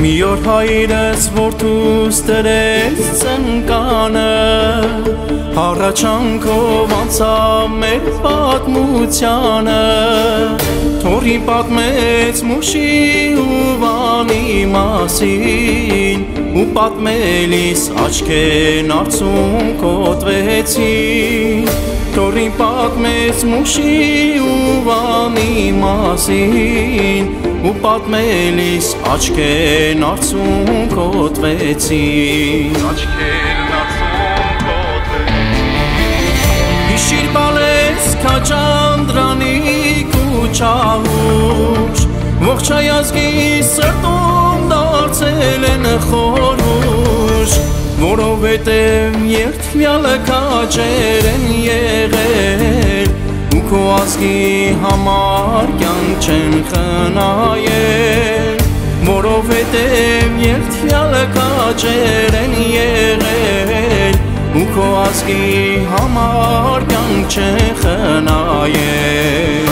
Մի օր հայրս որդուս դրեց ծնկանը, հառաչանքով անցավ մեր պատմությանը, թորին պատմեց մուշի ու վանի մասին, ու պատմելիս աչքեն արցուն կոտրվեցին, թորին պատմեց մուշի ու վանի մասին, ու պատմելիս աչքեն արցուն կոտրվեցին, Հիշիր բալես քաջանդրանիկ ու չահուշ, ողջ հայազգի սրտում դարձել են խորհուշ, որովհետև երդվյալը քաջեր են եղել, ու քո ազգի համար կյանք չեն խնայել, որովհետև երդվյալը քաջեր են եղել, ու քո ազգի համար կյանք չեն խնայել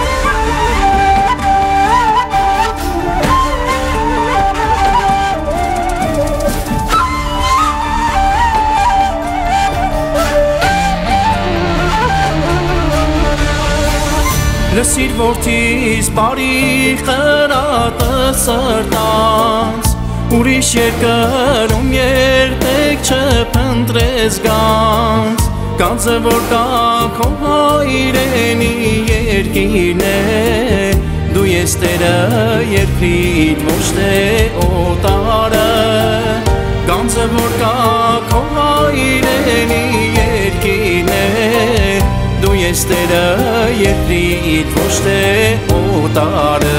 Լսիր որդիս բարի խրատը սրտանց, ուրիշ երկրում երբեք չփնտրես գանց, Գանձը որ կա քո հայրենի երկիրն է, դու ես տերը երկրիդ ոչ թե օտարը, Գանձը որ կա քո հայրենի երկիրն է, դու ես տերը երկրիդ ոչ թե օտարը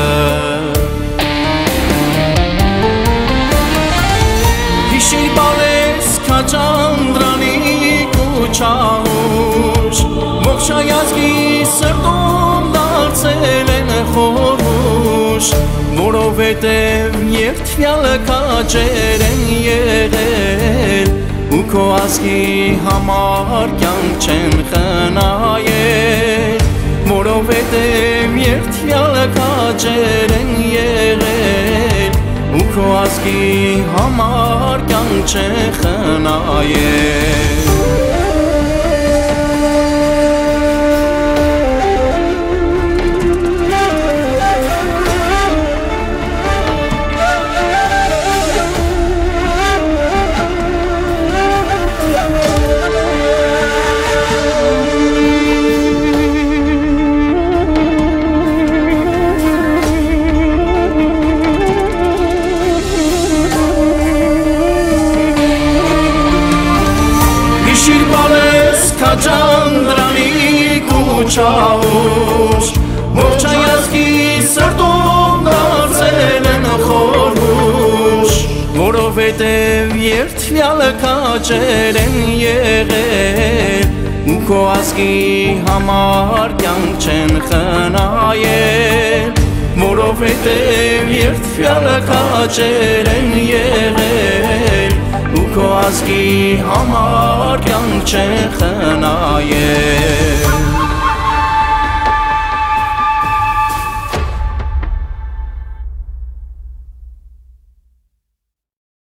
Հիշիր բալես քաջանդրանիկ ու չահուշ, ողջ հայազգի սրտում դարձել են խորհուշ, որովհետև երդվյալը քաջեր են եղել, ու քո ազգի համար կյանք չեն խնայել, որովհետև երդվյալը քաջեր են եղել, ու քո ազգի համար կյանք չեն խնայել Քաջանդրանիկ ու չահուշ, ողջ հայազգի սրտում դարձել են խորհուշ, որովհետև երդվյալը քաջեր են եղել, ու քո ազգի համար կյանք չեն խնայել, որովհետև երդվյալը քաջեր են եղել, ու քո ազգի համար կյանք չեն խնայել